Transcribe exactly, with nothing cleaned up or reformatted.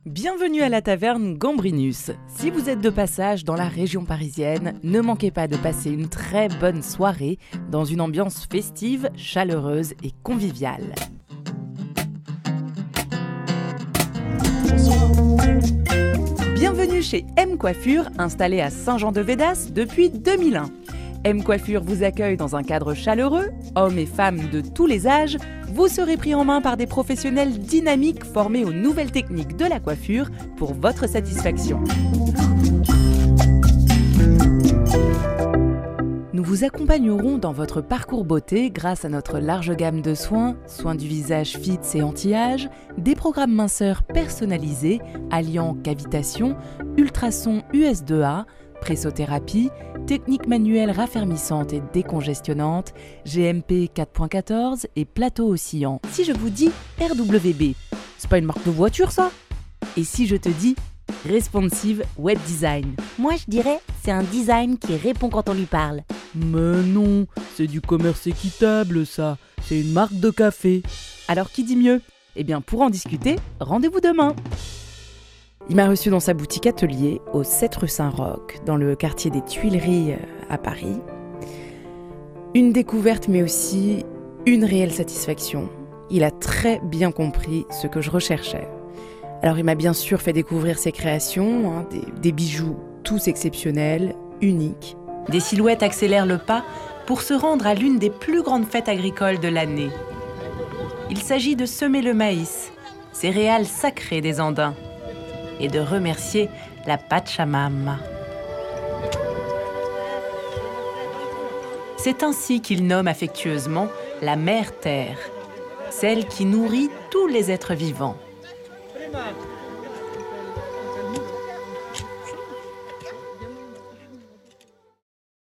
Bienvenue à la taverne Gambrinus. Si vous êtes de passage dans la région parisienne, ne manquez pas de passer une très bonne soirée dans une ambiance festive, chaleureuse et conviviale. Bienvenue chez M Coiffure, installé à Saint-Jean-de-Védas depuis deux mille un. M Coiffure vous accueille dans un cadre chaleureux, hommes et femmes de tous les âges. Vous serez pris en main par des professionnels dynamiques formés aux nouvelles techniques de la coiffure pour votre satisfaction. Nous vous accompagnerons dans votre parcours beauté grâce à notre large gamme de soins, soins du visage fits et anti-âge, des programmes minceurs personnalisés alliant cavitation, ultrasons U S deux A, pressothérapie, techniques manuelles raffermissantes et décongestionnantes, G M P quatre point quatorze et plateau oscillant. Si je vous dis R W B, c'est pas une marque de voiture ça? Et si je te dis Responsive Web Design? Moi je dirais c'est un design qui répond quand on lui parle. Mais non, c'est du commerce équitable ça, c'est une marque de café. Alors qui dit mieux? Eh bien pour en discuter, rendez-vous demain. Il m'a reçu dans sa boutique atelier au sept rue Saint-Roch, dans le quartier des Tuileries à Paris. Une découverte mais aussi une réelle satisfaction. Il a très bien compris ce que je recherchais. Alors il m'a bien sûr fait découvrir ses créations, hein, des, des bijoux tous exceptionnels, uniques. Des silhouettes accélèrent le pas pour se rendre à l'une des plus grandes fêtes agricoles de l'année. Il s'agit de semer le maïs, céréale sacrée des Andins, et de remercier la Pachamama. C'est ainsi qu'il nomme affectueusement la Mère Terre, celle qui nourrit tous les êtres vivants.